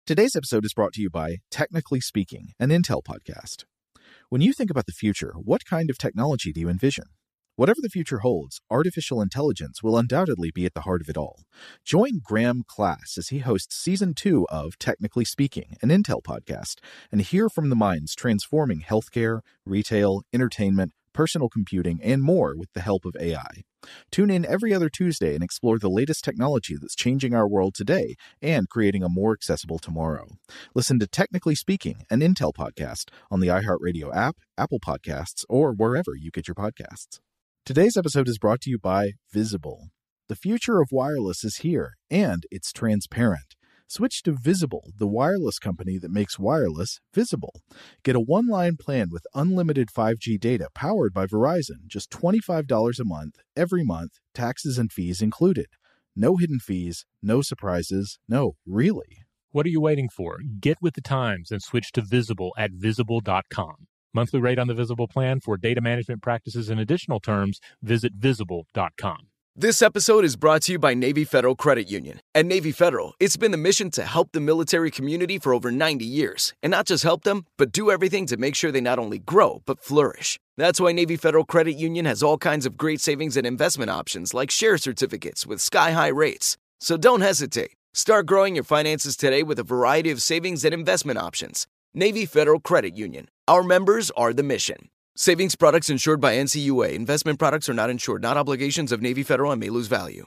Today's episode is brought to you by Technically Speaking, an Intel podcast. When you think about the future, what kind of technology do you envision? Whatever the future holds, artificial intelligence will undoubtedly be at the heart of it all. Join Graham Class as he hosts Season 2 of Technically Speaking, an Intel podcast, and hear from the minds transforming healthcare, retail, entertainment, personal computing, and more with the help of AI. Tune in every other Tuesday and explore the latest technology that's changing our world today and creating a more accessible tomorrow. Listen to Technically Speaking, an Intel podcast on the iHeartRadio app, Apple Podcasts, or wherever you get your podcasts. Today's episode is brought to you by Visible. The future of wireless is here, and it's transparent. Switch to Visible, the wireless company that makes wireless visible. Get a one-line plan with unlimited 5G data powered by Verizon, just $25 a month, every month, taxes and fees included. No hidden fees, no surprises, no, really. What are you waiting for? Get with the times and switch to Visible at Visible.com. Monthly rate on the Visible plan for data management practices and additional terms, visit Visible.com. This episode is brought to you by Navy Federal Credit Union. At Navy Federal, it's been the mission to help the military community for over 90 years. And not just help them, but do everything to make sure they not only grow, but flourish. That's why Navy Federal Credit Union has all kinds of great savings and investment options like share certificates with sky-high rates. So don't hesitate. Start growing your finances today with a variety of savings and investment options. Navy Federal Credit Union. Our members are the mission. Savings products insured by NCUA. Investment products are not insured, not obligations of Navy Federal and may lose value.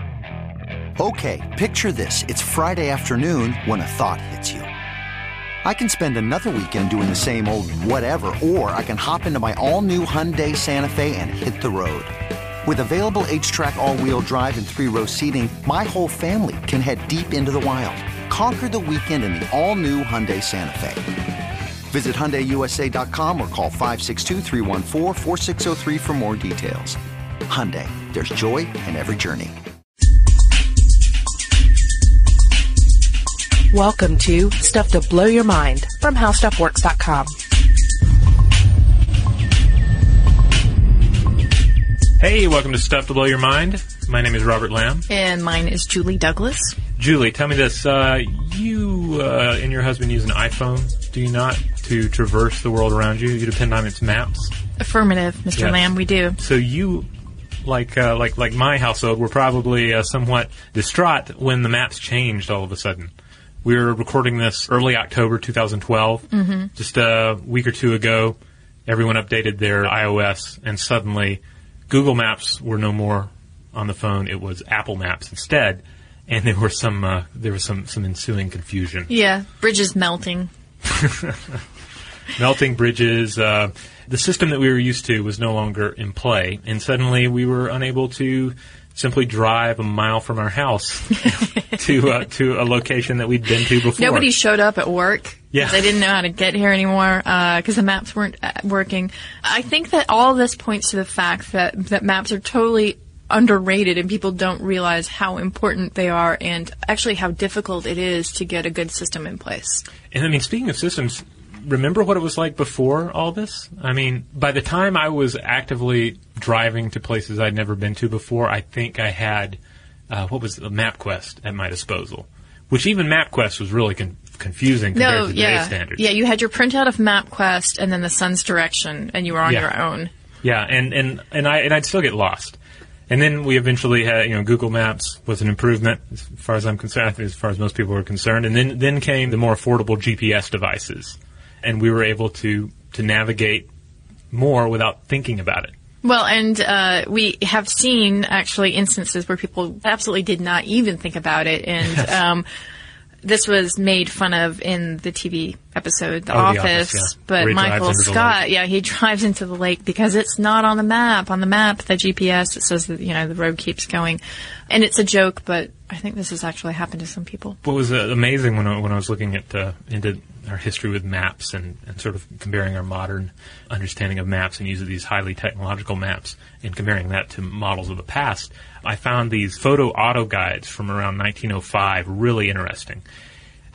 Okay, picture this. It's Friday afternoon when a thought hits you. I can spend another weekend doing the same old whatever, or I can hop into my all-new Hyundai Santa Fe and hit the road. With available H-Track all-wheel drive and 3-row seating, my whole family can head deep into the wild. Conquer the weekend in the all-new Hyundai Santa Fe. Visit HyundaiUSA.com or call 562-314-4603 for more details. Hyundai, there's joy in every journey. Welcome to Stuff to Blow Your Mind from HowStuffWorks.com. Hey, welcome to Stuff to Blow Your Mind. My name is Robert Lamb. And mine is Julie Douglas. Julie, tell me this. You and your husband use an iPhone, do you not, to traverse the world around you? You depend on its maps? Affirmative, Mr. Yes. Lamb, we do. So you, like my household, were probably somewhat distraught when the maps changed all of a sudden. We were recording this early October 2012. Mm-hmm. Just a week or two ago, everyone updated their iOS, and suddenly Google Maps were no more on the phone. It was Apple Maps instead, and there was some ensuing confusion. Yeah, bridges melting. Melting bridges. The system that we were used to was no longer in play, and suddenly we were unable to simply drive a mile from our house to a location that we'd been to before. Nobody showed up at work. Yeah. They didn't know how to get here anymore because the maps weren't working. I think that all this points to the fact that maps are totally underrated and people don't realize how important they are and actually how difficult it is to get a good system in place. And I mean, speaking of systems, remember what it was like before all this? I mean, by the time I was actively driving to places I'd never been to before, I think I had, MapQuest at my disposal, which even MapQuest was really confusing compared to today's standards. Yeah, you had your printout of MapQuest and then the sun's direction, and you were on your own. Yeah, and I'd still get lost. And then we eventually had, Google Maps was an improvement as far as I'm concerned, I think as far as most people were concerned. And then came the more affordable GPS devices. And we were able to navigate more without thinking about it. Well, and we have seen, actually, instances where people absolutely did not even think about it. And this was made fun of in the TV episode, The Office. Yeah. But Michael Scott, he drives into the lake because it's not on the map. On the map, the GPS, it says that, the road keeps going. And it's a joke, but I think this has actually happened to some people. What was amazing when I was looking at into our history with maps and sort of comparing our modern understanding of maps and use of these highly technological maps and comparing that to models of the past, I found these photo auto guides from around 1905 really interesting.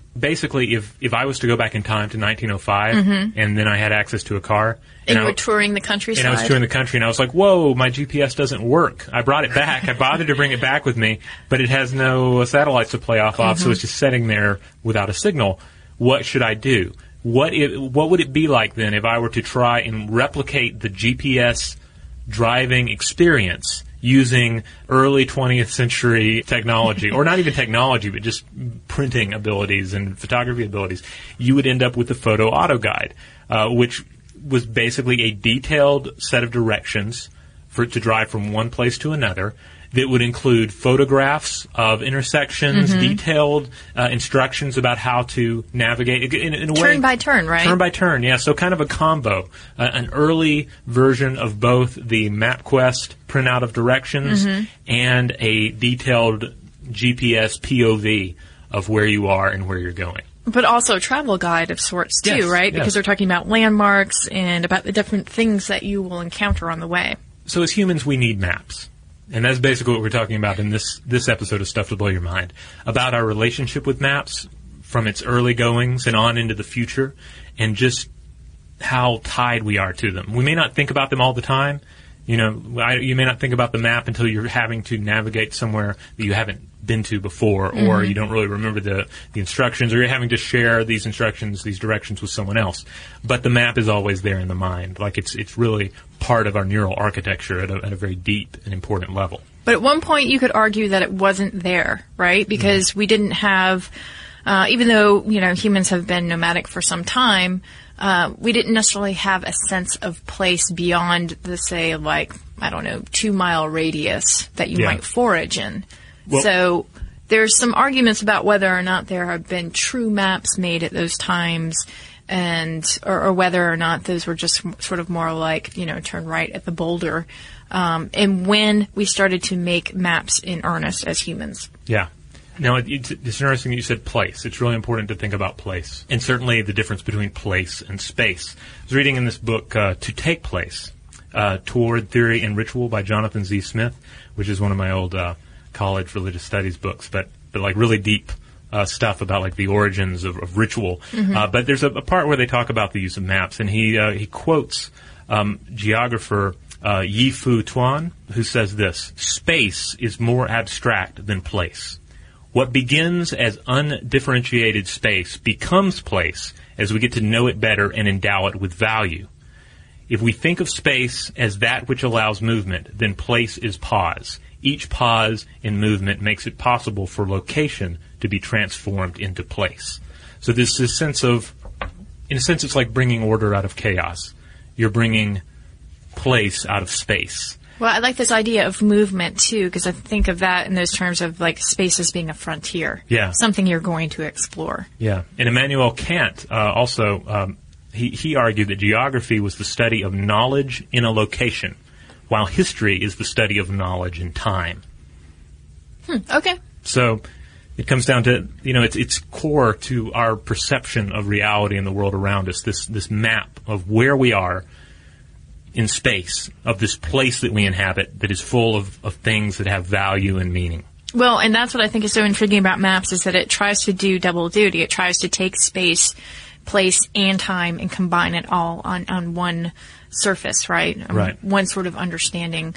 basically, if I was to go back in time to 1905 and then I had access to a car, and you were touring the countryside, and I was touring the country, and I was like, "Whoa, my GPS doesn't work." I brought it back. I bothered to bring it back with me, but it has no satellites to play off of, so it's just sitting there without a signal. What should I do? What would it be like then if I were to try and replicate the GPS driving experience using early 20th century technology, or not even technology, but just printing abilities and photography abilities? You would end up with the Photo Auto Guide, which was basically a detailed set of directions to drive from one place to another that would include photographs of intersections, detailed instructions about how to navigate in a way. Turn by turn, right? Turn by turn, yeah. So kind of a combo. An early version of both the MapQuest printout of directions and a detailed GPS POV of where you are and where you're going. But also a travel guide of sorts, too, right? Because they're talking about landmarks and about the different things that you will encounter on the way. So as humans, we need maps. And that's basically what we're talking about in this episode of Stuff to Blow Your Mind, about our relationship with maps from its early goings and on into the future, and just how tied we are to them. We may not think about them all the time. You may not think about the map until you're having to navigate somewhere that you haven't been to before, or you don't really remember the instructions, or you're having to share these instructions, these directions with someone else. But the map is always there in the mind. Like it's really part of our neural architecture at a very deep and important level. But at one point you could argue that it wasn't there, right? Because we didn't have, even though, humans have been nomadic for some time, we didn't necessarily have a sense of place beyond the, say, 2-mile radius that you might forage in. Well, so there's some arguments about whether or not there have been true maps made at those times, or whether or not those were just sort of more like, turn right at the boulder, and when we started to make maps in earnest as humans. Yeah. Now, it's interesting that you said place. It's really important to think about place, and certainly the difference between place and space. I was reading in this book, To Take Place, Toward Theory and Ritual by Jonathan Z. Smith, which is one of my old college religious studies books, but like really deep stuff about like the origins of ritual. But there's a part where they talk about the use of maps, and he quotes geographer Yi-Fu Tuan, who says this: "Space is more abstract than place. What begins as undifferentiated space becomes place as we get to know it better and endow it with value. If we think of space as that which allows movement, then place is pause. Each pause in movement makes it possible for location to be transformed into place." So this sense of, in a sense, it's like bringing order out of chaos. You're bringing place out of space. Well, I like this idea of movement, too, because I think of that in those terms of, like, space as being a frontier. Yeah. Something you're going to explore. Yeah. And Immanuel Kant also, he argued that geography was the study of knowledge in a location, while history is the study of knowledge in time. Okay. So it comes down to, it's core to our perception of reality in the world around us, this map of where we are in space, of this place that we inhabit that is full of things that have value and meaning. Well, and that's what I think is so intriguing about maps, is that it tries to do double duty. It tries to take space, place, and time and combine it all on one surface, right? Right. One sort of understanding.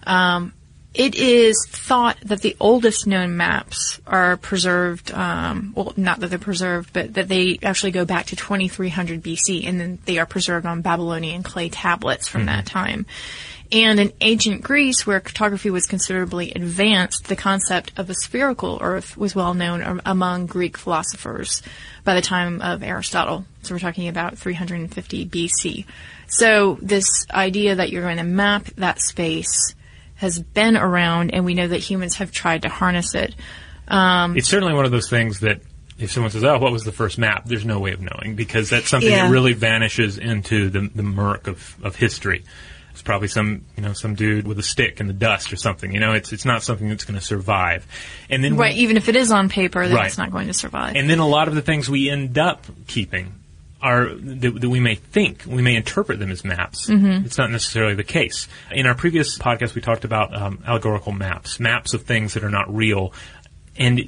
It is thought that the oldest known maps are preserved, well, not that they're preserved, but that they actually go back to 2300 BC, and then they are preserved on Babylonian clay tablets from that time. And in ancient Greece, where cartography was considerably advanced, the concept of a spherical Earth was well known among Greek philosophers by the time of Aristotle. So we're talking about 350 BC. So this idea that you're going to map that space has been around, and we know that humans have tried to harness it. It's certainly one of those things that if someone says, "Oh, what was the first map?" there's no way of knowing, because that's something that really vanishes into the murk of history. It's probably some dude with a stick in the dust or something. It's not something that's going to survive. And then even if it is on paper, then it's not going to survive. And then a lot of the things we end up keeping are that we may interpret them as maps. It's not necessarily the case. In our previous podcast, we talked about allegorical maps of things that are not real. And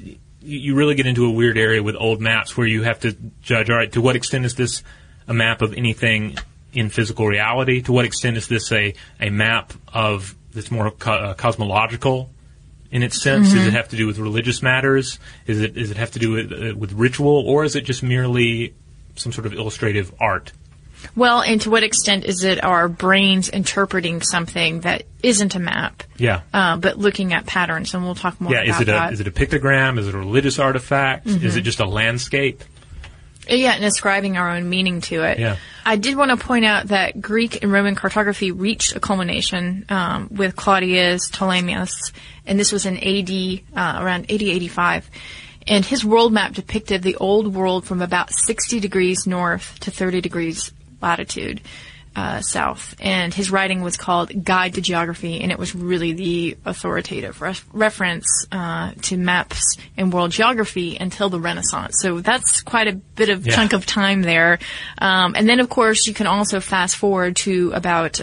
you really get into a weird area with old maps where you have to judge, all right, to what extent is this a map of anything in physical reality? To what extent is this a map of that's more cosmological in its sense? Does it have to do with religious matters? Does it have to do with ritual? Or is it just merely some sort of illustrative art? Well, and to what extent is it our brains interpreting something that isn't a map? Yeah. But looking at patterns, and we'll talk more about that. Is it a pictogram? Is it a religious artifact? Is it just a landscape? Yeah, and ascribing our own meaning to it. Yeah. I did want to point out that Greek and Roman cartography reached a culmination with Claudius Ptolemaeus, and this was in AD, around 80-85. And his world map depicted the old world from about 60 degrees north to 30 degrees latitude south. And his writing was called Guide to Geography, and it was really the authoritative reference to maps and world geography until the Renaissance. So that's quite a bit of chunk of time there. And then, of course, you can also fast forward to about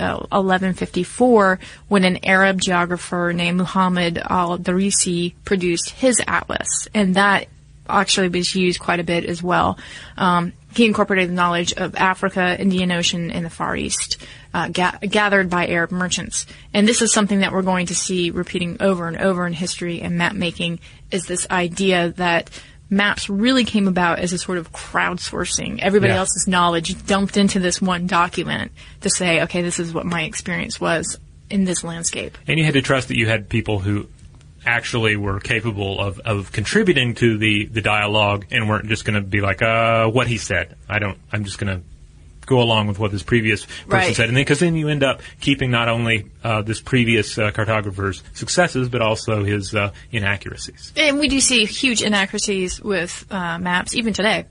1154 when an Arab geographer named Muhammad al-Darisi produced his atlas, and that actually was used quite a bit as well. He incorporated the knowledge of Africa, Indian Ocean, and the Far East, gathered by Arab merchants. And this is something that we're going to see repeating over and over in history and map making, is this idea that maps really came about as a sort of crowdsourcing. Everybody else's knowledge dumped into this one document to say, okay, this is what my experience was in this landscape. And you had to trust that you had people who actually were capable of contributing to the dialogue and weren't just going to be like, what he said. I'm just going to go along with what this previous person said. And because then you end up keeping not only this previous cartographer's successes, but also his inaccuracies. And we do see huge inaccuracies with maps, even today.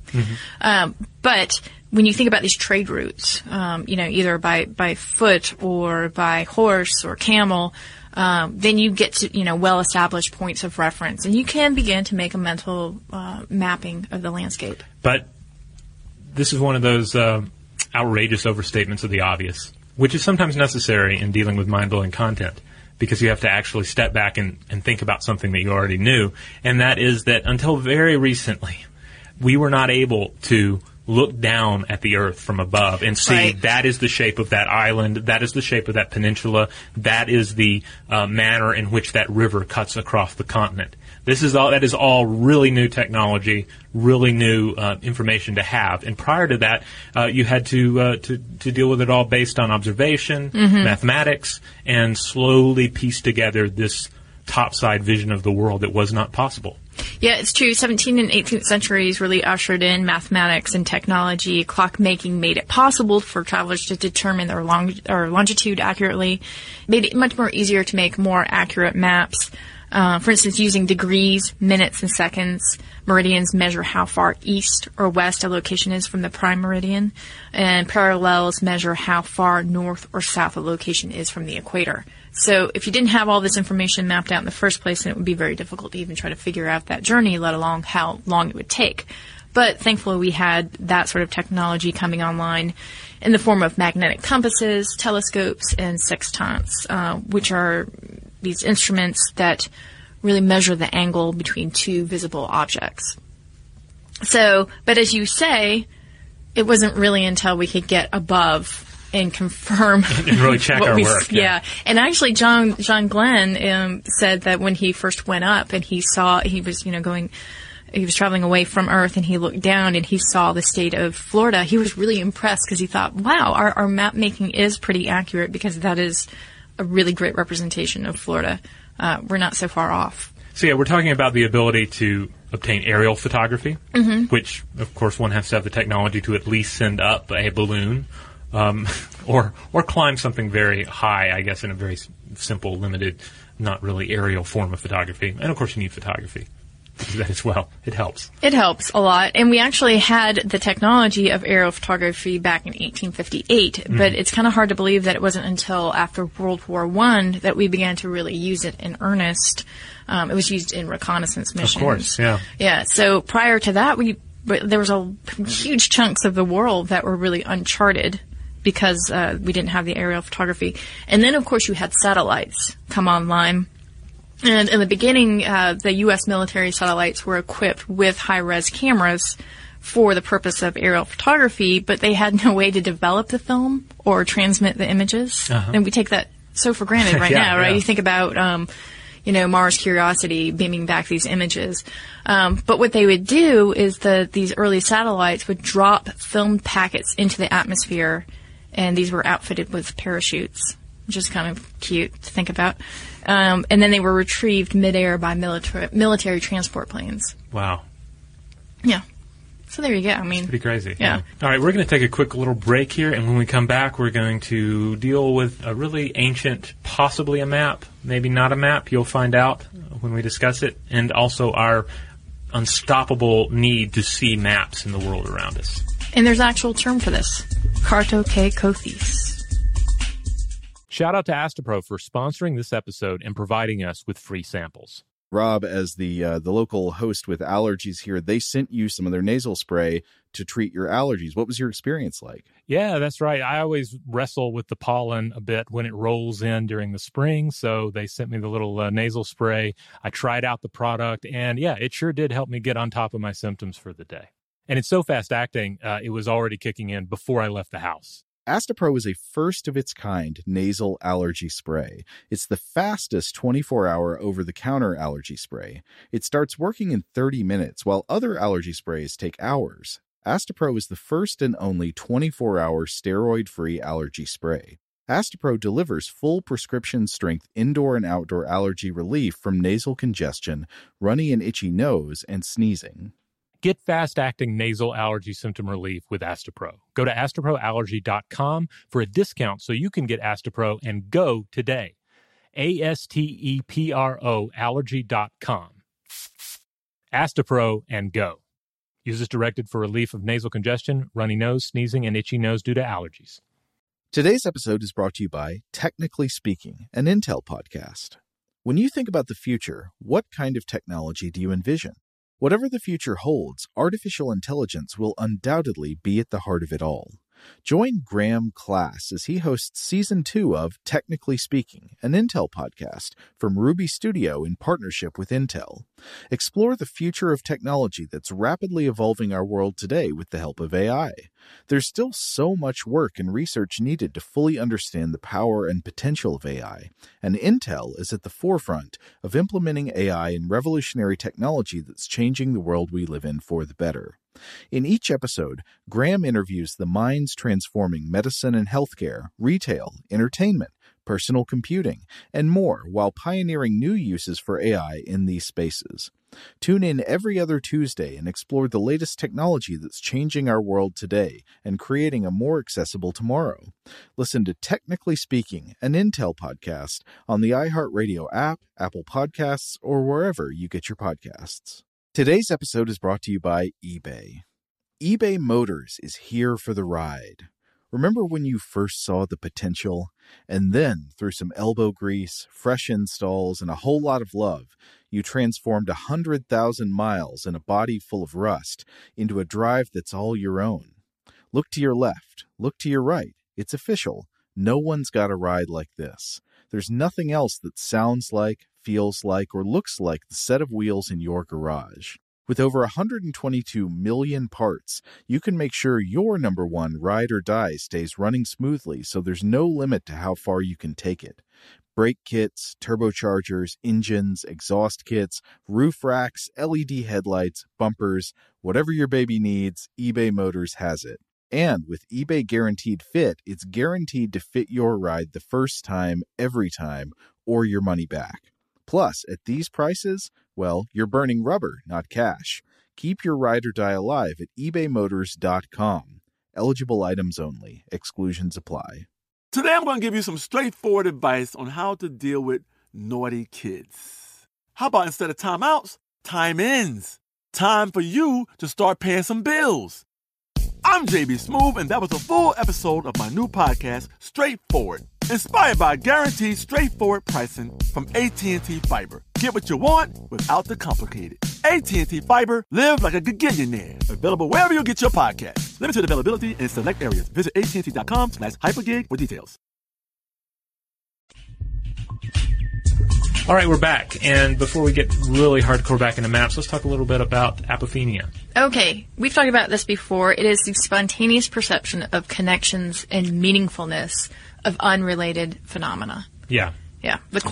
But when you think about these trade routes, either by foot or by horse or camel, then you get to, well-established points of reference, and you can begin to make a mental mapping of the landscape. But this is one of those outrageous overstatements of the obvious, which is sometimes necessary in dealing with mind-blowing content, because you have to actually step back and think about something that you already knew, and that is that until very recently, we were not able to look down at the earth from above and see that is the shape of that island, that is the shape of that peninsula, that is the manner in which that river cuts across the continent. That is all really new technology, really new information to have. And prior to that, you had to deal with it all based on observation, mathematics, and slowly piece together this topside vision of the world that was not possible. Yeah, it's true. 17th and 18th centuries really ushered in mathematics and technology. Clockmaking made it possible for travelers to determine their longitude accurately, made it much more easier to make more accurate maps. For instance, using degrees, minutes, and seconds, meridians measure how far east or west a location is from the prime meridian, and parallels measure how far north or south a location is from the equator. So if you didn't have all this information mapped out in the first place, then it would be very difficult to even try to figure out that journey, let alone how long it would take. But thankfully we had that sort of technology coming online in the form of magnetic compasses, telescopes, and sextants, which are these instruments that really measure the angle between two visible objects. So, but as you say, it wasn't really until we could get above and confirm and really check our work. Yeah. And actually John Glenn said that when he first went up and he was traveling away from Earth and he looked down and he saw the state of Florida, he was really impressed because he thought, wow, our map making is pretty accurate, because that is a really great representation of Florida. We're not so far off. So yeah, we're talking about the ability to obtain aerial photography, which of course one has to have the technology to at least send up a balloon, or climb something very high, I guess, in a very simple, limited, not really aerial form of photography. And of course you need photography to do that as well. It helps. It helps a lot. And we actually had the technology of aerial photography back in 1858, but it's kind of hard to believe that it wasn't until after World War I that we began to really use it in earnest. It was used in reconnaissance missions. Of course, yeah. Yeah, so prior to that, there was huge chunks of the world that were really uncharted because we didn't have the aerial photography. And then, of course, you had satellites come online. And in the beginning, the U.S. military satellites were equipped with high-res cameras for the purpose of aerial photography, but they had no way to develop the film or transmit the images. And we take that so for granted right now, right? Yeah. You think about, Mars Curiosity beaming back these images. But what they would do is these early satellites would drop filmed packets into the atmosphere, and these were outfitted with parachutes, which is kind of cute to think about. And then they were retrieved midair by military transport planes. Wow. Yeah. So there you go. I mean, it's pretty crazy. Yeah. All right, we're going to take a quick little break here, and when we come back, we're going to deal with a really ancient, possibly a map, maybe not a map. You'll find out when we discuss it, and also our unstoppable need to see maps in the world around us. And there's an actual term for this: cartokekothis. Shout out to Astepro for sponsoring this episode and providing us with free samples. Rob, as the local host with allergies here, they sent you some of their nasal spray to treat your allergies. What was your experience like? Yeah, that's right. I always wrestle with the pollen a bit when it rolls in during the spring, so they sent me the little nasal spray. I tried out the product, and yeah, it sure did help me get on top of my symptoms for the day. And it's so fast-acting, it was already kicking in before I left the house. Astepro is a first-of-its-kind nasal allergy spray. It's the fastest 24-hour over-the-counter allergy spray. It starts working in 30 minutes, while other allergy sprays take hours. Astepro is the first and only 24-hour steroid-free allergy spray. Astepro delivers full prescription-strength indoor and outdoor allergy relief from nasal congestion, runny and itchy nose, and sneezing. Get fast-acting nasal allergy symptom relief with Astepro. Go to asteproallergy.com for a discount so you can get Astepro and go today. ASTEPRO allergy.com. Astepro and go. Use as directed for relief of nasal congestion, runny nose, sneezing, and itchy nose due to allergies. Today's episode is brought to you by Technically Speaking, an Intel podcast. When you think about the future, what kind of technology do you envision? Whatever the future holds, artificial intelligence will undoubtedly be at the heart of it all. Join Graham Class as he hosts Season 2 of Technically Speaking, an Intel podcast from Ruby Studio in partnership with Intel. Explore the future of technology that's rapidly evolving our world today with the help of AI. There's still so much work and research needed to fully understand the power and potential of AI, and Intel is at the forefront of implementing AI in revolutionary technology that's changing the world we live in for the better. In each episode, Graham interviews the minds transforming medicine and healthcare, retail, entertainment, personal computing, and more while pioneering new uses for AI in these spaces. Tune in every other Tuesday and explore the latest technology that's changing our world today and creating a more accessible tomorrow. Listen to Technically Speaking, an Intel podcast on the iHeartRadio app, Apple Podcasts, or wherever you get your podcasts. Today's episode is brought to you by eBay. eBay Motors is here for the ride. Remember when you first saw the potential? And then, through some elbow grease, fresh installs, and a whole lot of love, you transformed 100,000 miles and a body full of rust into a drive that's all your own. Look to your left. Look to your right. It's official. No one's got a ride like this. There's nothing else that sounds like, feels like, or looks like the set of wheels in your garage. With over 122 million parts, you can make sure your number one ride or die stays running smoothly so there's no limit to how far you can take it. Brake kits, turbochargers, engines, exhaust kits, roof racks, LED headlights, bumpers, whatever your baby needs, eBay Motors has it. And with eBay Guaranteed Fit, it's guaranteed to fit your ride the first time, every time, or your money back. Plus, at these prices, well, you're burning rubber, not cash. Keep your ride or die alive at ebaymotors.com. Eligible items only. Exclusions apply. Today I'm going to give you some straightforward advice on how to deal with naughty kids. How about instead of timeouts, time-ins? Time for you to start paying some bills. I'm JB Smoove, and that was a full episode of my new podcast, Straightforward, inspired by guaranteed straightforward pricing from AT&T Fiber. Get what you want without the complicated. AT&T Fiber, live like a gigillionaire. Available wherever you get your podcast. Limited availability in select areas. Visit AT&T.com/hypergig for details. All right, we're back. And before we get really hardcore back into maps, let's talk a little bit about apophenia. Okay, we've talked about this before. It is the spontaneous perception of connections and meaningfulness of unrelated phenomena. Yeah. Yeah. The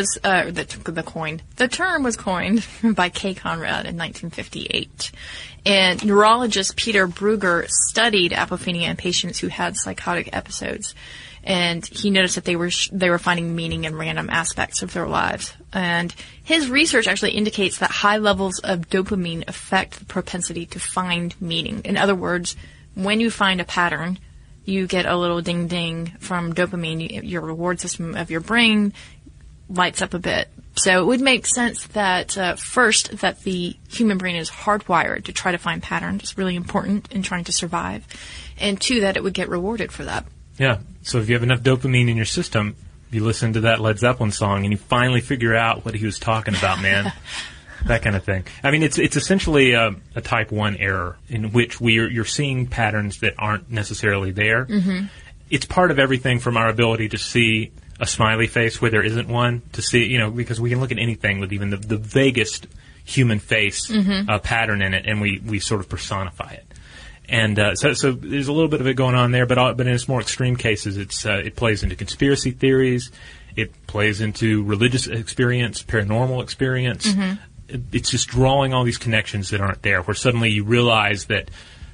term was coined by Kay Conrad in 1958. And neurologist Peter Brugger studied apophenia in patients who had psychotic episodes. And he noticed that they were finding meaning in random aspects of their lives. And his research actually indicates that high levels of dopamine affect the propensity to find meaning. In other words, when you find a pattern, you get a little ding-ding from dopamine. Your reward system of your brain lights up a bit. So it would make sense that, first, that the human brain is hardwired to try to find patterns. It's really important in trying to survive. And two, that it would get rewarded for that. Yeah. So if you have enough dopamine in your system, you listen to that Led Zeppelin song and you finally figure out what he was talking about, man. That kind of thing. I mean, it's essentially a type 1 error in which you're seeing patterns that aren't necessarily there. Mm-hmm. It's part of everything from our ability to see a smiley face where there isn't one, to see, because we can look at anything with even the vaguest human face pattern in it, and we sort of personify it. And so there's a little bit of it going on there, but in its more extreme cases, it plays into conspiracy theories, it plays into religious experience, paranormal experience. Mm-hmm. It's just drawing all these connections that aren't there, where suddenly you realize that,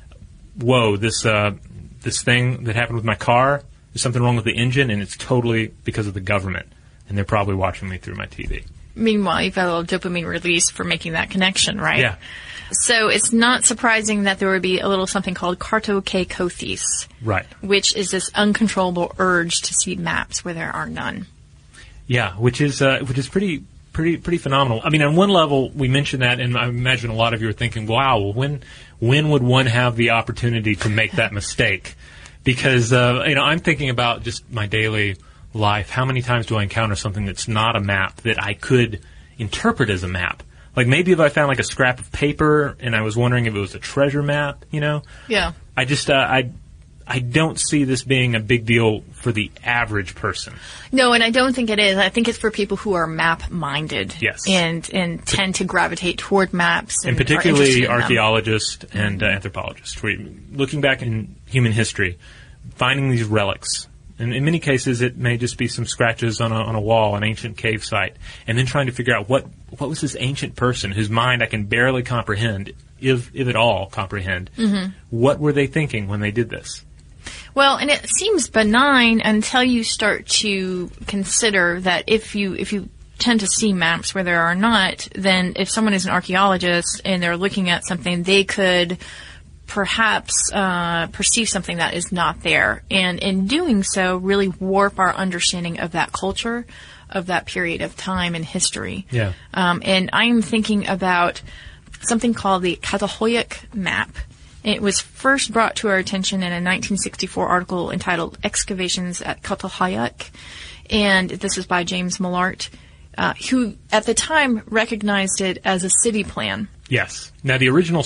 whoa, this thing that happened with my car, there's something wrong with the engine, and it's totally because of the government, and they're probably watching me through my TV. Meanwhile, you've got a little dopamine release for making that connection, right? Yeah. So it's not surprising that there would be a little something called kartokekothes, right? Which is this uncontrollable urge to see maps where there are none. Yeah, which is pretty phenomenal. I mean, on one level, we mentioned that, and I imagine a lot of you are thinking, "Wow, when would one have the opportunity to make that mistake?" Because I'm thinking about just my daily life. How many times do I encounter something that's not a map that I could interpret as a map? Like maybe if I found like a scrap of paper and I was wondering if it was a treasure map, Yeah. I just I don't see this being a big deal for the average person. No, and I don't think it is. I think it's for people who are map-minded. Yes. And tend to gravitate toward maps. And particularly archaeologists and anthropologists. Looking back in human history, finding these relics. And in many cases, it may just be some scratches on a wall, an ancient cave site, and then trying to figure out what was this ancient person whose mind I can barely comprehend, if at all comprehend. Mm-hmm. What were they thinking when they did this? Well, and it seems benign until you start to consider that if you tend to see maps where there are not, then if someone is an archaeologist and they're looking at something, they could perhaps perceive something that is not there, and in doing so really warp our understanding of that culture, of that period of time in history. Yeah. And I'm thinking about something called the Çatalhöyük map. It was first brought to our attention in a 1964 article entitled Excavations at Çatalhöyük, and this is by James Millart, who at the time recognized it as a city plan. Yes. Now, the original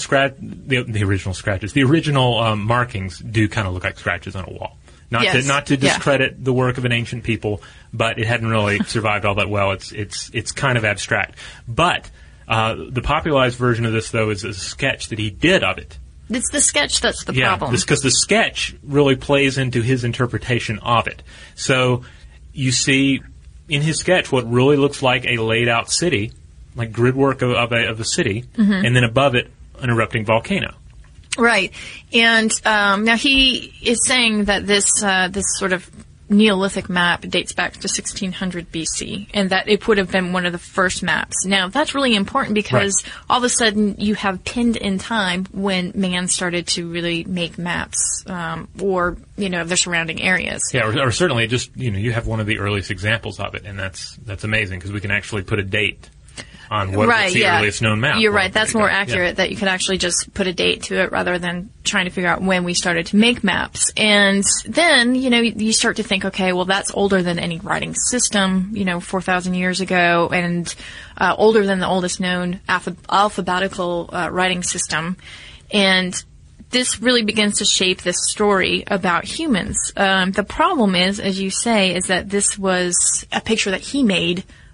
markings do kind of look like scratches on a wall. Not to discredit the work of an ancient people, but it hadn't really survived all that well. It's kind of abstract. But the popularized version of this, though, is a sketch that he did of it. It's the sketch that's the problem. Yeah, because the sketch really plays into his interpretation of it. So you see in his sketch what really looks like a laid-out city, like grid work of a city, mm-hmm. and then above it, an erupting volcano. Right. And now he is saying that this sort of Neolithic map dates back to 1600 BC, and that it would have been one of the first maps. Now, that's really important because all of a sudden you have pinned in time when man started to really make maps, or, of their surrounding areas. Yeah, or certainly just, you have one of the earliest examples of it, and that's amazing because we can actually put a date on what's the earliest known map. You're right. That's more accurate, that you could actually just put a date to it rather than trying to figure out when we started to make maps. And then, you start to think, okay, well, that's older than any writing system, 4,000 years ago, and older than the oldest known alphabetical writing system. And this really begins to shape this story about humans. The problem is, as you say, is that this was a picture that he made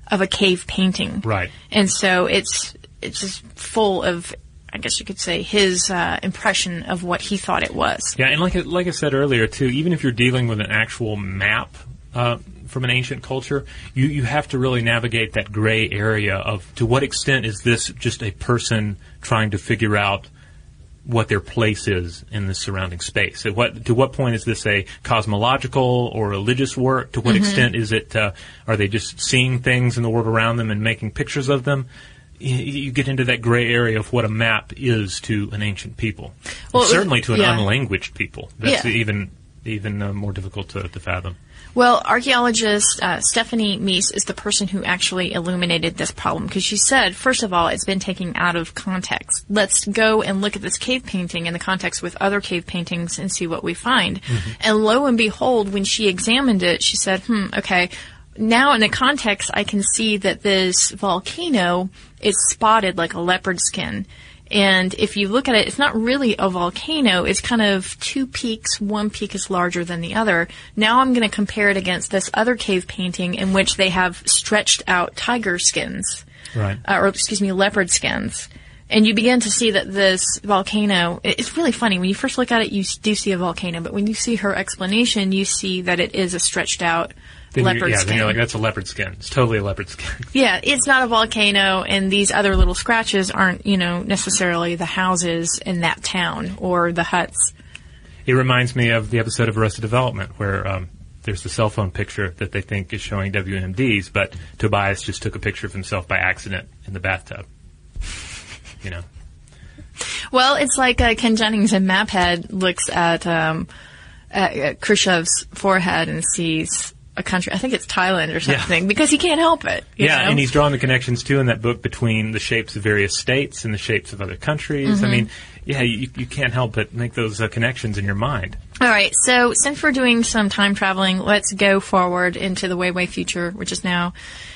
of a cave painting. Right. And so it's just full of, I guess you could say, his impression of what he thought it was. Yeah, and like I said earlier, too, even if you're dealing with an actual map from an ancient culture, you have to really navigate that gray area of to what extent is this just a person trying to figure out what their place is in the surrounding space. To what point is this a cosmological or religious work? To what extent is it, are they just seeing things in the world around them and making pictures of them? You get into that gray area of what a map is to an ancient people. Well, certainly to an unlanguaged people. That's even more difficult to fathom. Well, archaeologist Stephanie Meese is the person who actually illuminated this problem, because she said, first of all, it's been taken out of context. Let's go and look at this cave painting in the context with other cave paintings and see what we find. And lo and behold, when she examined it, she said, okay, now in the context, I can see that this volcano is spotted like a leopard skin. And if you look at it, it's not really a volcano. It's kind of two peaks. One peak is larger than the other. Now I'm going to compare it against this other cave painting in which they have stretched out tiger skins. Right. Leopard skins. And you begin to see that this volcano, it's really funny. When you first look at it, you do see a volcano. But when you see her explanation, you see that it is a stretched out leopard skin. Then you're like, that's a leopard skin. It's totally a leopard skin. Yeah, it's not a volcano, and these other little scratches aren't, necessarily the houses in that town or the huts. It reminds me of the episode of Arrested Development where there's the cell phone picture that they think is showing WMDs, but Tobias just took a picture of himself by accident in the bathtub. Well, it's like Ken Jennings in Maphead looks at Khrushchev's forehead and sees a country, I think it's Thailand or something, because he can't help it. You know? And he's drawing the connections, too, in that book between the shapes of various states and the shapes of other countries. I mean, you can't help but make those connections in your mind. All right, so since we're doing some time traveling, let's go forward into the way future, which is now,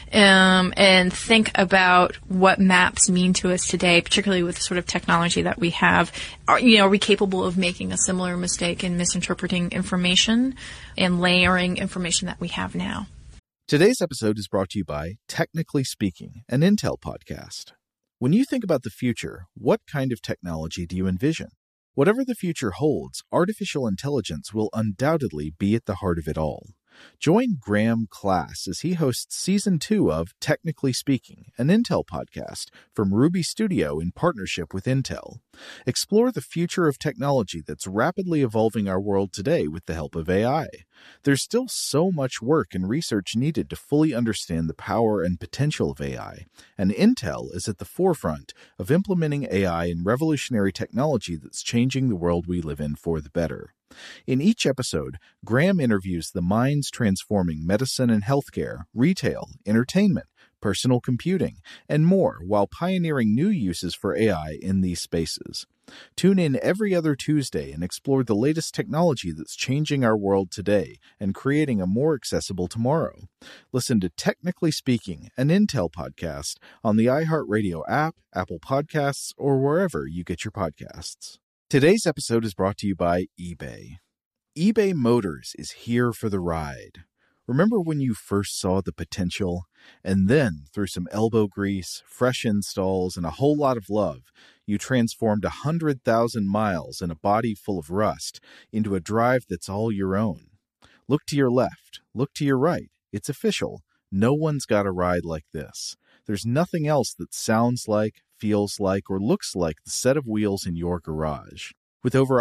and think about what maps mean to us today, particularly with the sort of technology that we have. Are we capable of making a similar mistake in misinterpreting information and layering information that we have now? Today's episode is brought to you by Technically Speaking, an Intel podcast. When you think about the future, what kind of technology do you envision? Whatever the future holds, artificial intelligence will undoubtedly be at the heart of it all. Join Graham Class as he hosts Season 2 of Technically Speaking, an Intel podcast from Ruby Studio in partnership with Intel. Explore the future of technology that's rapidly evolving our world today with the help of AI. There's still so much work and research needed to fully understand the power and potential of AI, and Intel is at the forefront of implementing AI in revolutionary technology that's changing the world we live in for the better. In each episode, Graham interviews the minds transforming medicine and healthcare, retail, entertainment, personal computing, and more while pioneering new uses for AI in these spaces. Tune in every other Tuesday and explore the latest technology that's changing our world today and creating a more accessible tomorrow. Listen to Technically Speaking, an Intel podcast on the iHeartRadio app, Apple Podcasts, or wherever you get your podcasts. Today's episode is brought to you by eBay. eBay Motors is here for the ride. Remember when you first saw the potential? And then, through some elbow grease, fresh installs, and a whole lot of love, you transformed 100,000 miles and a body full of rust into a drive that's all your own. Look to your left. Look to your right. It's official. No one's got a ride like this. There's nothing else that sounds like, feels like, or looks like the set of wheels in your garage. With over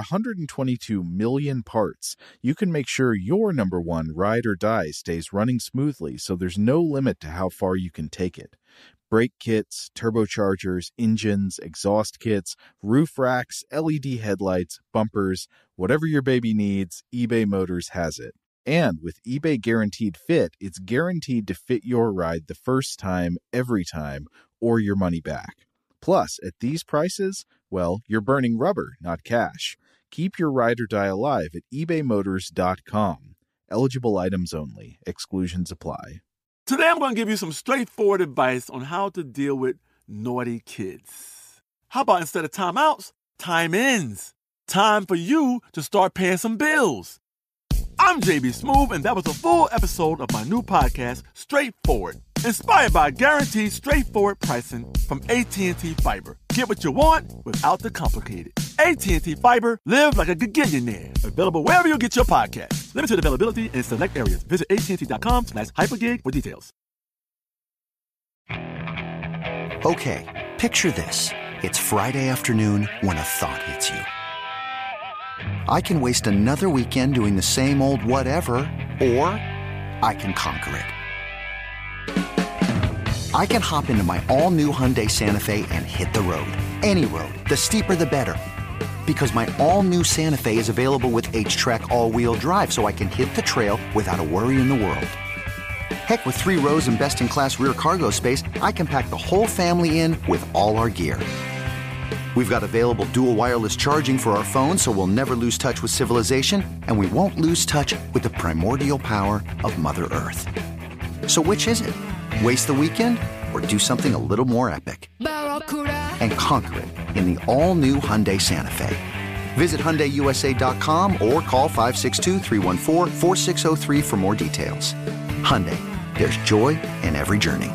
122 million parts, you can make sure your number one ride or die stays running smoothly, so there's no limit to how far you can take it. Brake kits, turbochargers, engines, exhaust kits, roof racks, LED headlights, bumpers, whatever your baby needs, eBay Motors has it. And with eBay Guaranteed Fit, it's guaranteed to fit your ride the first time, every time, or your money back. Plus, at these prices, well, you're burning rubber, not cash. Keep your ride or die alive at ebaymotors.com. Eligible items only. Exclusions apply. Today I'm going to give you some straightforward advice on how to deal with naughty kids. How about instead of timeouts, time ins? Time for you to start paying some bills. I'm JB Smoove, and that was a full episode of my new podcast, Straightforward, inspired by guaranteed straightforward pricing from AT&T Fiber. Get what you want without the complicated. AT&T Fiber, live like a gigillionaire. Available wherever you get your podcasts. Limited availability in select areas. Visit AT&T.com/hypergig for details. Okay, picture this. It's Friday afternoon when a thought hits you. I can waste another weekend doing the same old whatever, or I can conquer it. I can hop into my all-new Hyundai Santa Fe and hit the road. Any road. The steeper, the better. Because my all-new Santa Fe is available with H-Track all-wheel drive, so I can hit the trail without a worry in the world. Heck, with 3 rows and best-in-class rear cargo space, I can pack the whole family in with all our gear. We've got available dual wireless charging for our phones, so we'll never lose touch with civilization, and we won't lose touch with the primordial power of Mother Earth. So which is it? Waste the weekend or do something a little more epic? And conquer it in the all-new Hyundai Santa Fe. Visit HyundaiUSA.com or call 562-314-4603 for more details. Hyundai, there's joy in every journey.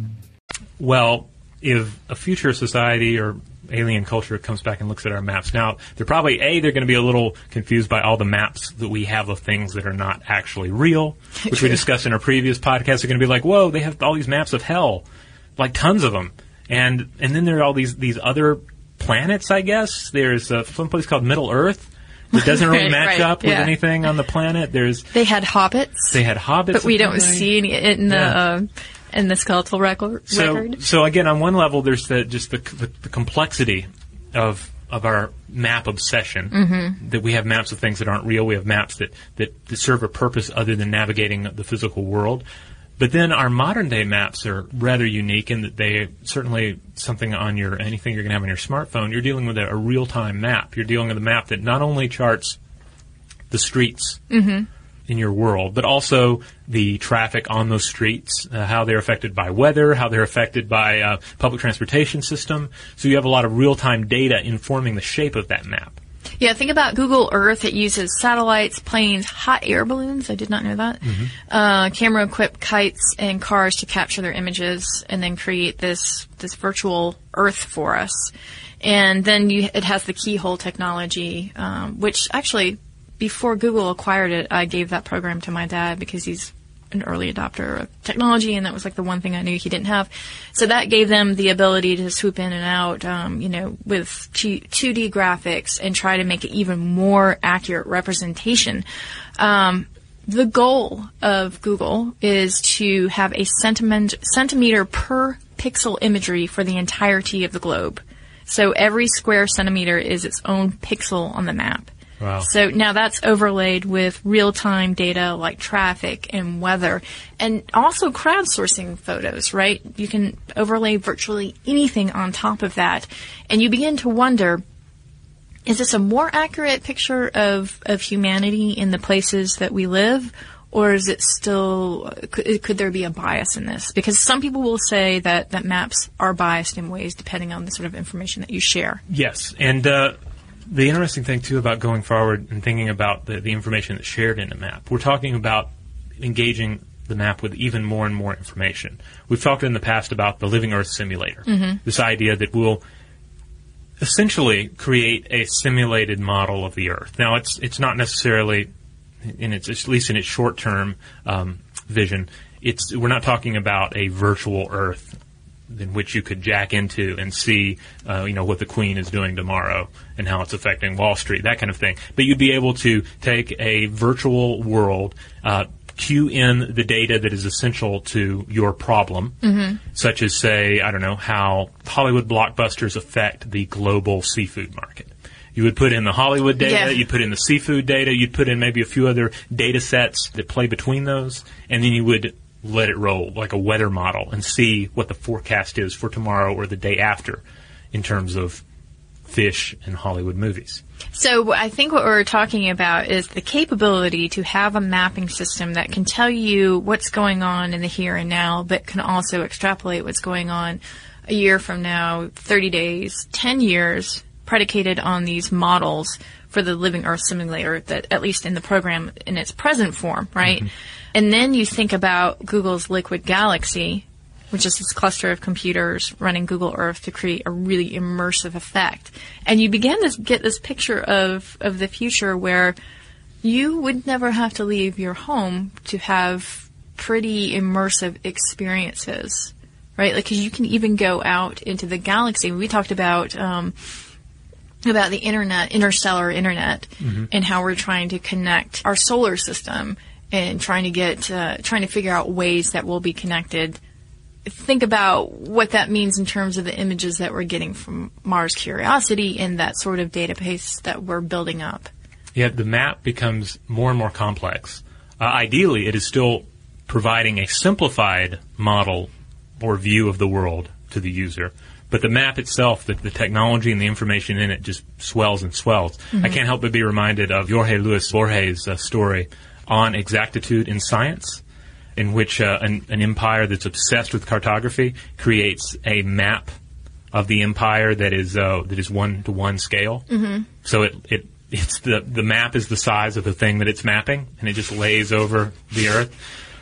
Well, if a future society or alien culture comes back and looks at our maps. Now, they're probably, they're going to be a little confused by all the maps that we have of things that are not actually real, which we discussed in our previous podcast. They're going to be like, whoa, they have all these maps of hell, like tons of them. And then there are all these other planets, I guess. There's some place called Middle Earth that doesn't really match up with anything on the planet. They had hobbits. But we don't see any in the skeletal record. So again, on one level, there's the complexity of our map obsession. That we have maps of things that aren't real. We have maps that serve a purpose other than navigating the physical world. But then our modern day maps are rather unique in that they certainly something on anything you're going to have on your smartphone. You're dealing with a real time map. You're dealing with a map that not only charts the streets in your world, but also the traffic on those streets, how they're affected by weather, how they're affected by public transportation system. So you have a lot of real-time data informing the shape of that map. Yeah, think about Google Earth. It uses satellites, planes, hot air balloons. I did not know that. Camera-equipped kites and cars to capture their images and then create this virtual Earth for us. And then it has the keyhole technology, which actually, before Google acquired it, I gave that program to my dad because he's an early adopter of technology, and that was like the one thing I knew he didn't have. So that gave them the ability to swoop in and out, with 2D graphics and try to make it even more accurate representation. The goal of Google is to have a centimeter per pixel imagery for the entirety of the globe. So every square centimeter is its own pixel on the map. Wow. So now that's overlaid with real-time data like traffic and weather and also crowdsourcing photos, right? You can overlay virtually anything on top of that. And you begin to wonder, is this a more accurate picture of humanity in the places that we live? Or is it still, could there be a bias in this? Because some people will say that maps are biased in ways depending on the sort of information that you share. Yes. And, the interesting thing, too, about going forward and thinking about the information that's shared in the map, we're talking about engaging the map with even more and more information. We've talked in the past about the Living Earth simulator, this idea that we'll essentially create a simulated model of the Earth. Now, it's not necessarily, at least in its short-term vision, we're not talking about a virtual Earth in which you could jack into and see, what the Queen is doing tomorrow and how it's affecting Wall Street, that kind of thing. But you'd be able to take a virtual world, cue in the data that is essential to your problem, such as, say, how Hollywood blockbusters affect the global seafood market. You would put in the Hollywood data, you'd put in the seafood data, you'd put in maybe a few other data sets that play between those, and then you would let it roll like a weather model and see what the forecast is for tomorrow or the day after in terms of fish and Hollywood movies. So I think what we're talking about is the capability to have a mapping system that can tell you what's going on in the here and now, but can also extrapolate what's going on a year from now, 30 days, 10 years, predicated on these models for the Living Earth simulator, that at least in the program in its present form, right? And then you think about Google's Liquid Galaxy, which is this cluster of computers running Google Earth to create a really immersive effect. And you begin to get this picture of the future where you would never have to leave your home to have pretty immersive experiences, right? Like, 'cause you can even go out into the galaxy. We talked about the internet, interstellar internet, and how we're trying to connect our solar system and trying to figure out ways that we'll be connected. Think about what that means in terms of the images that we're getting from Mars Curiosity and that sort of database that we're building up. Yeah, the map becomes more and more complex. Ideally, it is still providing a simplified model or view of the world to the user. But the map itself, the technology and the information in it just swells and swells. I can't help but be reminded of Jorge Luis Borges' story on exactitude in science, in which an empire that's obsessed with cartography creates a map of the empire that is 1-to-1 scale. So it's the map is the size of the thing that it's mapping, and it just lays over the Earth.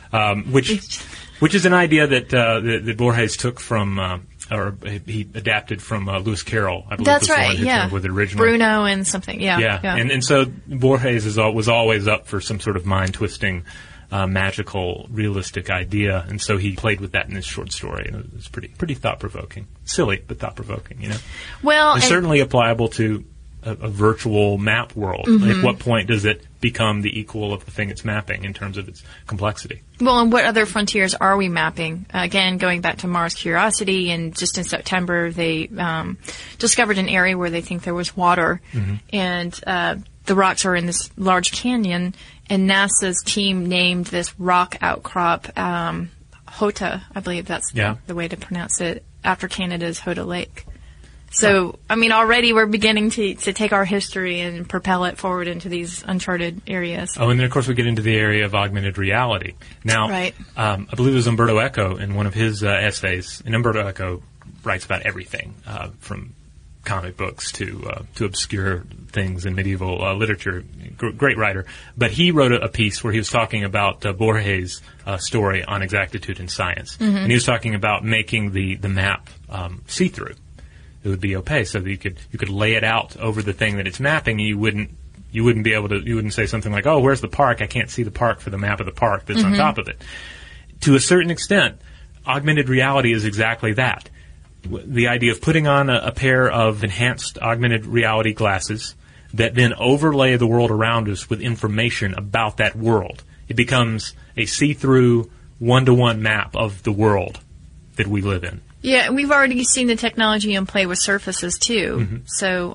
Which is an idea that Borges took from, or he adapted from Lewis Carroll. I believe That's was right. The one who Yeah, came up with the original. Bruno and something. Yeah. And so Borges was always up for some sort of mind twisting, magical, realistic idea, and so he played with that in his short story. And it was pretty thought provoking, silly but thought provoking. You know, well, and certainly applicable to a virtual map world. At what point does it become the equal of the thing it's mapping in terms of its complexity? Well, and what other frontiers are we mapping? Again, going back to Mars Curiosity, and just in September, they discovered an area where they think there was water, and the rocks are in this large canyon, and NASA's team named this rock outcrop Hota, I believe that's the way to pronounce it, after Canada's Hota Lake. So, I mean, already we're beginning to take our history and propel it forward into these uncharted areas. Oh, and then, of course, we get into the area of augmented reality. Now, right. I believe it was Umberto Eco in one of his essays, and Umberto Eco writes about everything, from comic books to obscure things in medieval literature. Great writer. But he wrote a piece where he was talking about Borges' story on exactitude in science. And he was talking about making the map see-through. It would be opaque, so that you could lay it out over the thing that it's mapping, and you wouldn't be able to, you wouldn't say something like, oh, where's the park? I can't see the park for the map of the park that's on top of it. To a certain extent, augmented reality is exactly that. The idea of putting on a pair of enhanced augmented reality glasses that then overlay the world around us with information about that world. It becomes a see-through, one-to-one map of the world that we live in. Yeah, we've already seen the technology in play with surfaces, too. So,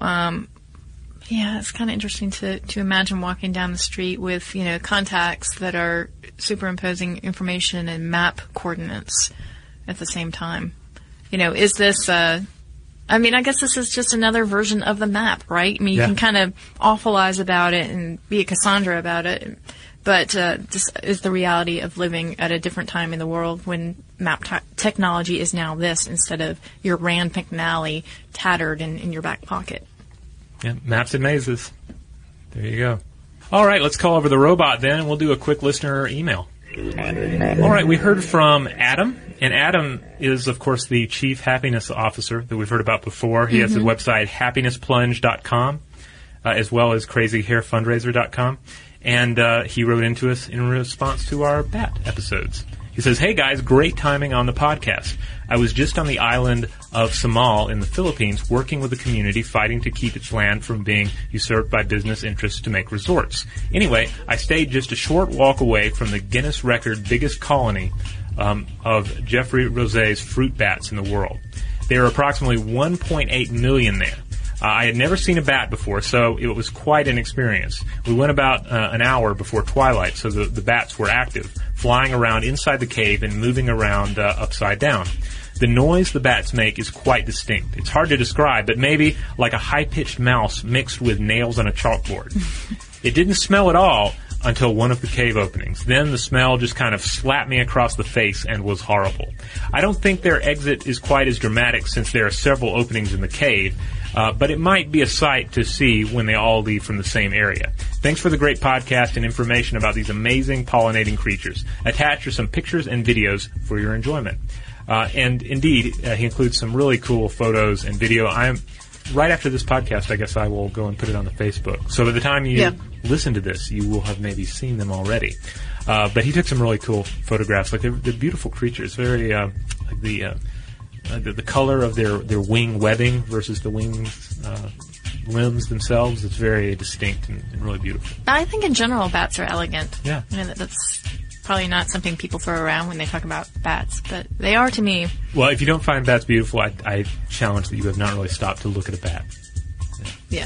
yeah, it's kind of interesting to imagine walking down the street with, contacts that are superimposing information and map coordinates at the same time. Is this, I guess this is just another version of the map, right? I mean, you can kind of awfulize about it and be a Cassandra about it. But this is the reality of living at a different time in the world when map technology is now this instead of your Rand McNally tattered in your back pocket. Yeah, maps and mazes. There you go. All right, let's call over the robot then, and we'll do a quick listener email. All right, we heard from Adam, and Adam is, of course, the Chief Happiness Officer that we've heard about before. He has the website happinessplunge.com, as well as crazyhairfundraiser.com. And he wrote into us in response to our BAT episodes. He says, hey guys, great timing on the podcast. I was just on the island of Samal in the Philippines working with a community fighting to keep its land from being usurped by business interests to make resorts. Anyway, I stayed just a short walk away from the Guinness record biggest colony of Jeffrey Rosé's fruit bats in the world. There are approximately 1.8 million there. I had never seen a bat before, so it was quite an experience. We went about an hour before twilight, so the bats were active, flying around inside the cave and moving around upside down. The noise the bats make is quite distinct. It's hard to describe, but maybe like a high-pitched mouse mixed with nails on a chalkboard. It didn't smell at all until one of the cave openings. Then the smell just kind of slapped me across the face and was horrible. I don't think their exit is quite as dramatic since there are several openings in the cave, but it might be a sight to see when they all leave from the same area. Thanks for the great podcast and information about these amazing pollinating creatures. Attached are some pictures and videos for your enjoyment. And indeed, he includes some really cool photos and video. Right after this podcast, I guess I will go and put it on the Facebook. So by the time you listen to this, you will have maybe seen them already. But he took some really cool photographs. Like they're beautiful creatures. Very like the color of their wing webbing versus the wing limbs themselves. It's very distinct and really beautiful. I think in general bats are elegant. Yeah, I mean that's probably not something people throw around when they talk about bats, but they are to me. Well, if you don't find bats beautiful, I challenge that you have not really stopped to look at a bat. Yeah.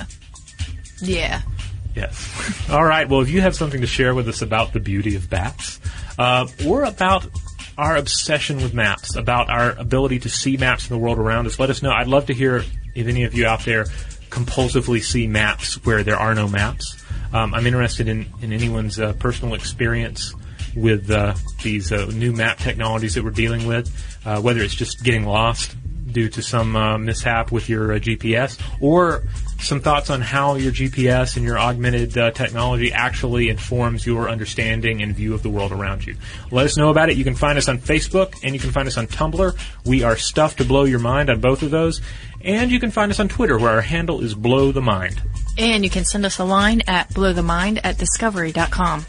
Yes. All right. Well, if you have something to share with us about the beauty of bats, or about our obsession with maps, about our ability to see maps in the world around us, let us know. I'd love to hear if any of you out there compulsively see maps where there are no maps. I'm interested in anyone's personal experience with these new map technologies that we're dealing with, whether it's just getting lost due to some mishap with your GPS, or some thoughts on how your GPS and your augmented technology actually informs your understanding and view of the world around you. Let us know about it. You can find us on Facebook, and you can find us on Tumblr. We are Stuff to Blow Your Mind on both of those. And you can find us on Twitter, where our handle is Blow the Mind. And you can send us a line at blowthemind@discovery.com.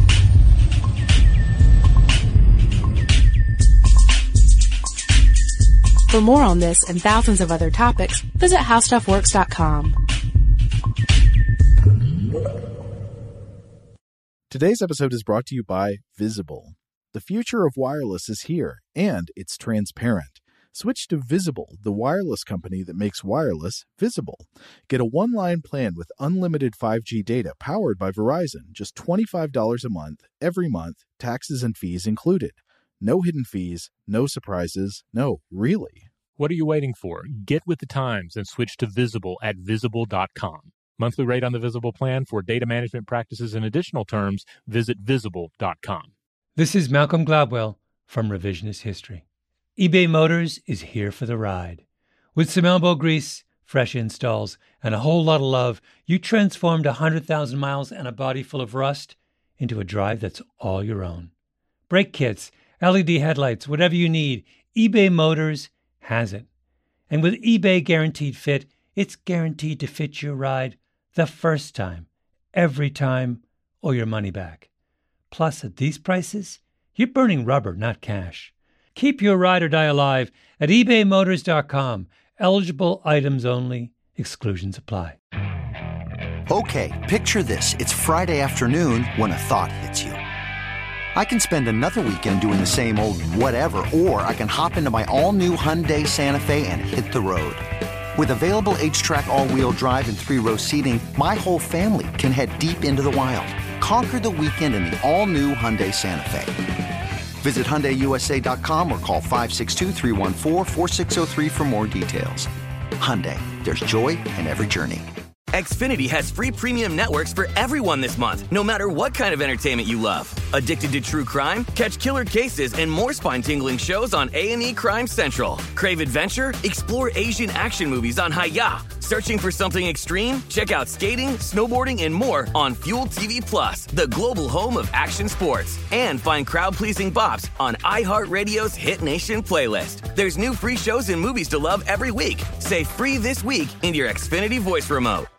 For more on this and thousands of other topics, visit howstuffworks.com. Today's episode is brought to you by Visible. The future of wireless is here, and it's transparent. Switch to Visible, the wireless company that makes wireless visible. Get a one-line plan with unlimited 5G data powered by Verizon, just $25 a month, every month, taxes and fees included. No hidden fees, no surprises, no, really. What are you waiting for? Get with the times and switch to Visible at Visible.com. Monthly rate on the Visible plan for data management practices and additional terms, visit Visible.com. This is Malcolm Gladwell from Revisionist History. eBay Motors is here for the ride. With some elbow grease, fresh installs, and a whole lot of love, you transformed 100,000 miles and a body full of rust into a drive that's all your own. Brake kits, LED headlights, whatever you need, eBay Motors has it. And with eBay Guaranteed Fit, it's guaranteed to fit your ride the first time, every time, or your money back. Plus, at these prices, you're burning rubber, not cash. Keep your ride or die alive at ebaymotors.com. Eligible items only. Exclusions apply. Okay, picture this. It's Friday afternoon when a thought hits you. I can spend another weekend doing the same old whatever, or I can hop into my all-new Hyundai Santa Fe and hit the road. With available H-Track all-wheel drive and 3-row seating, my whole family can head deep into the wild. Conquer the weekend in the all-new Hyundai Santa Fe. Visit HyundaiUSA.com or call 562-314-4603 for more details. Hyundai, there's joy in every journey. Xfinity has free premium networks for everyone this month, no matter what kind of entertainment you love. Addicted to true crime? Catch killer cases and more spine-tingling shows on A&E Crime Central. Crave adventure? Explore Asian action movies on Hi-Ya. Searching for something extreme? Check out skating, snowboarding, and more on Fuel TV Plus, the global home of action sports. And find crowd-pleasing bops on iHeartRadio's Hit Nation playlist. There's new free shows and movies to love every week. Say free this week in your Xfinity voice remote.